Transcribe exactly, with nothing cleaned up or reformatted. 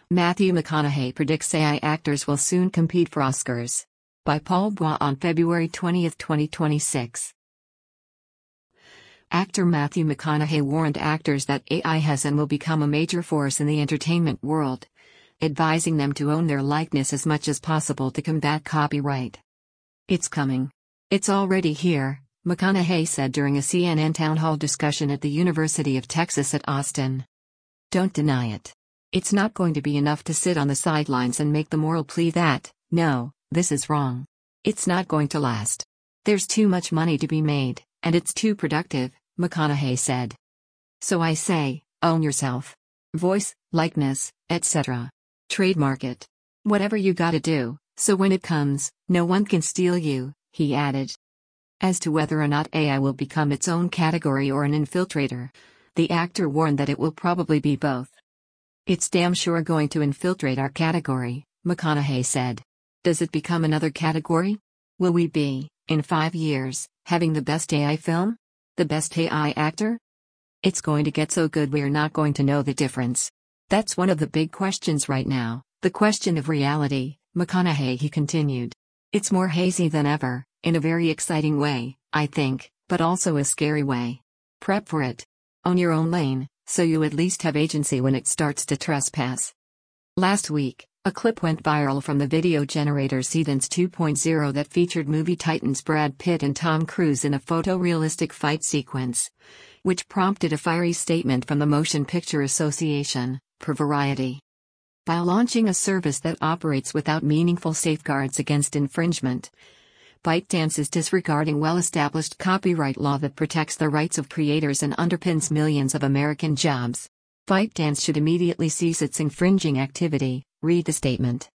Matthew McConaughey predicts A I actors will soon compete for Oscars. By Paul Bois on February twentieth, twenty twenty-six. Actor Matthew McConaughey warned actors that A I has and will become a major force in the entertainment world, advising them to own their likeness as much as possible to combat copyright. "It's coming. It's already here," McConaughey said during a C N N town hall discussion at the University of Texas at Austin. "Don't deny it. It's not going to be enough to sit on the sidelines and make the moral plea that, no, this is wrong. It's not going to last. There's too much money to be made, and it's too productive," McConaughey said. "So I say, own yourself. Voice, likeness, et cetera. Trademark it. Whatever you gotta do, so when it comes, no one can steal you," he added. As to whether or not A I will become its own category or an infiltrator, the actor warned that it will probably be both. "It's damn sure going to infiltrate our category," McConaughey said. "Does it become another category? Will we be, in five years, having the best A I film? The best A I actor? It's going to get so good we're not going to know the difference. That's one of the big questions right now, the question of reality," McConaughey he continued. "It's more hazy than ever, in a very exciting way, I think, but also a scary way. Prep for it. Own your own lane, so you at least have agency when it starts to trespass." Last week, a clip went viral from the video generator Seedance two point oh that featured movie titans Brad Pitt and Tom Cruise in a photorealistic fight sequence, which prompted a fiery statement from the Motion Picture Association, per Variety. By launching a service that operates without meaningful safeguards against infringement, ByteDance is disregarding well-established copyright law that protects the rights of creators and underpins millions of American jobs. ByteDance should immediately cease its infringing activity, read the statement.